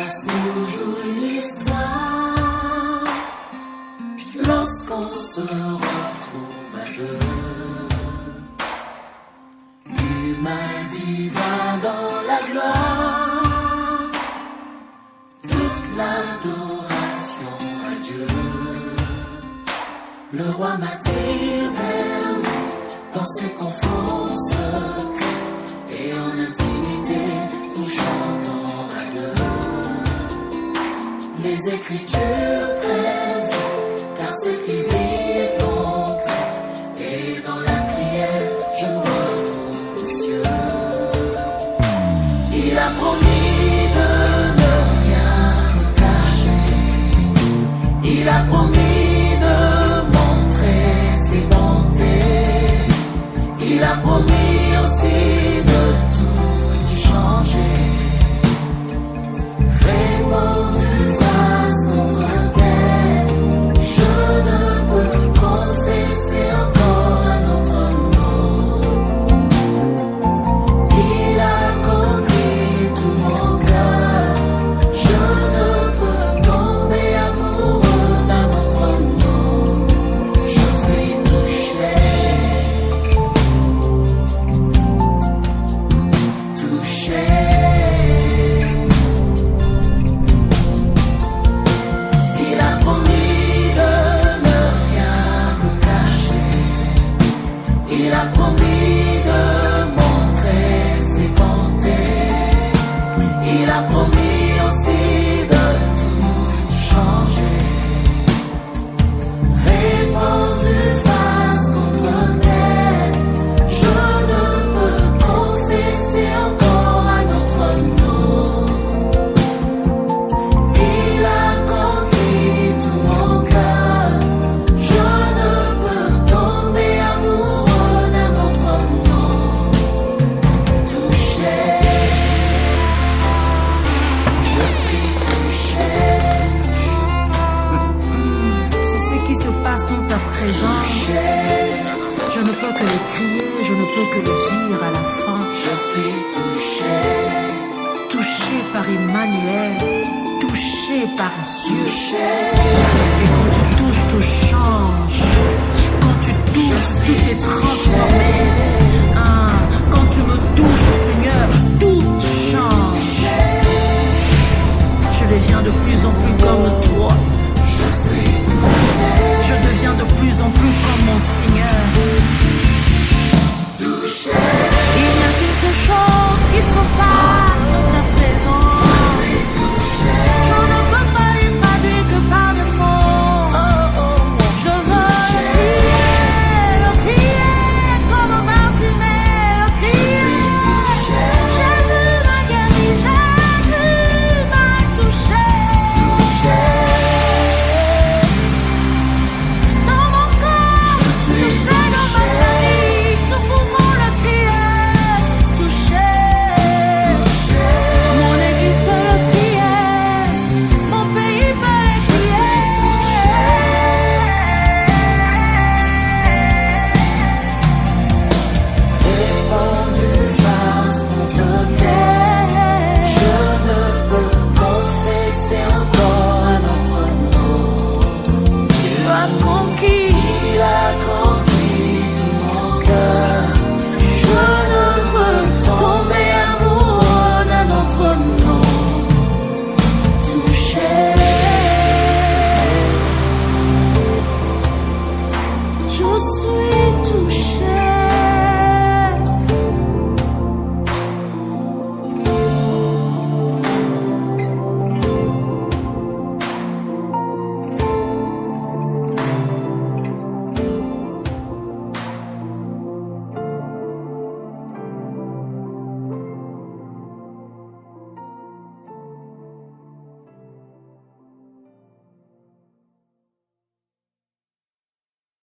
reste toujours une histoire lorsqu'on se retrouve à deux. L'humain divin dans la gloire, toute l'adoration à Dieu. Le roi m'attire vers lui dans ses conforts secrets, et en intimité nous chantons à deux. Les Écritures prennent, car ce qu'il dit est concret, et dans la prière je me retrouve aux cieux. Il a promis de ne rien me cacher, il a promis de montrer ses bontés, il a promis aussi de tout changer. Répondu face contre terre, je ne peux confesser encore un autre nom. Il a conquis tout mon cœur, je ne peux tomber amoureux d'un autre nom. Je suis touché, touché. Il a promis de ne rien me cacher, il a promis de montrer ses bontés, il a promis aussi de tout changer. Répandu face contre terre, je ne peux confesser encore un autre nom. Il a conquis tout mon cœur, je ne peux tomber amoureux d'un autre nom. Touché, je suis touché. C'est ce qui se passe dans ta présence. Je ne peux que le crier, je ne peux que le dire à la fin. Je suis touché, Touché par Emmanuel, touché par Dieu. touché. Et quand tu touches, tout change. Quand tu touches, tout est transformé. Ah, quand tu me touches, Seigneur, tout change. Je deviens de plus en plus comme toi. Je suis touché, Je deviens de plus en plus comme mon Seigneur. touché. Il n'y a qu'une seule chose qui se passe dans ta présence. Je ne peux pas y traduire que par des mots. Je veux le crier comme Bartimée, le crier. Jésus m'a guéri, Jésus m'a touché. Dans mon corps, touché dans ma famille, nous pouvons le crier. Touché. Mon église peut le crier, mon pays peut le crier. Répandu face contre terre, je ne peux confesser encore un autre nom. Tu as